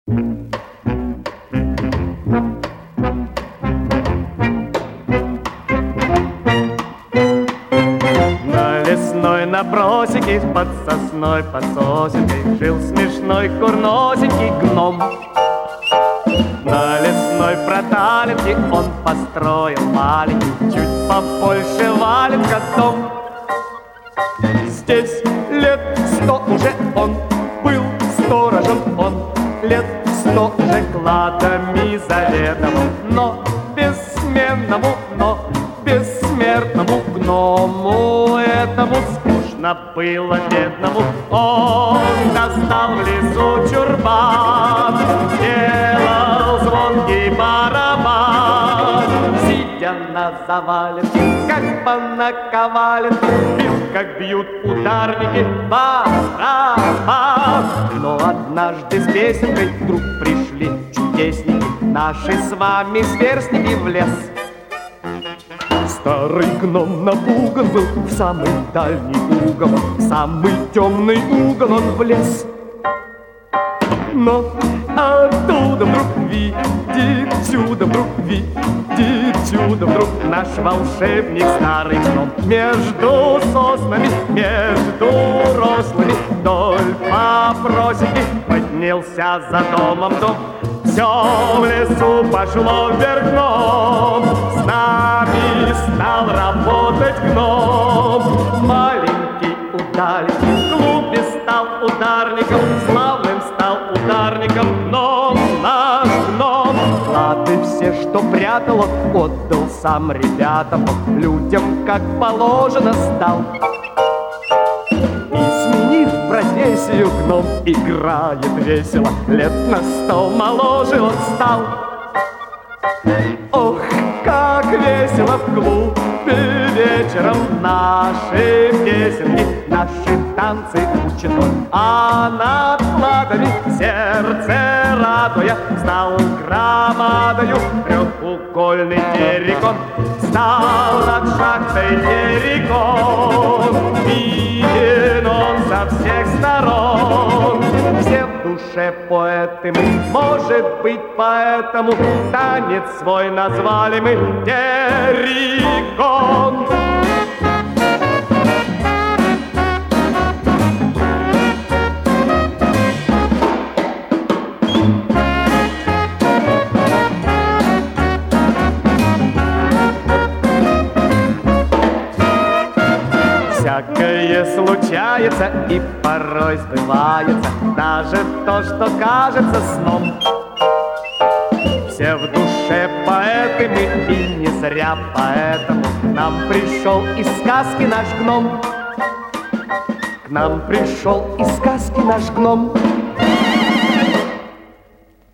На просеке под сосной, под сосенкой жил смешной курносенький гном. На лесной проталинке он построил маленький, чуть побольше валенка дом. Здесь лет 100 уже он был сторожем, он лет 100 уже кладами заведовал. Но бессменному гному этому скучно было бедному. Он достал в лесу чурбан, сделал звонкий барабан. Сидя на заваленке, как по наковаленке, бил, как бьют ударники, барабан. Но однажды с песенкой вдруг пришли чудесники, наши с вами сверстники, в лес. Старый гном напуган был, в самый дальний угол, в самый темный угол он влез. Но оттуда вдруг видит чудо, вдруг видит чудо, вдруг наш волшебник старый гном между соснами, между рослыми вдоль по просеке поднялся за домом дом. Все в лесу пошло вверх дном, с нами стал работать гном. Маленький ударник в клубе стал ударником, славным стал ударником гном, наш гном. Клады все, что прятал, он отдал сам ребятам, людям как положено стал. Профессию гном играет весело, лет на 100 моложе он стал. Ох, как весело в клубе вечером наши песенки, наши танцы учит он. А над кладами сердце радуя стал громадою трехугольный террикон. Стал над шахтой террикон, виден он со всех сторон. Все в душе поэты мы, может быть, поэтому танец свой назвали мы террикон. Всякое случается и порой сбывается, даже то, что кажется сном. Все в душе поэты мы, и не зря поэтому к нам пришел из сказки наш гном. К нам пришел из сказки наш гном.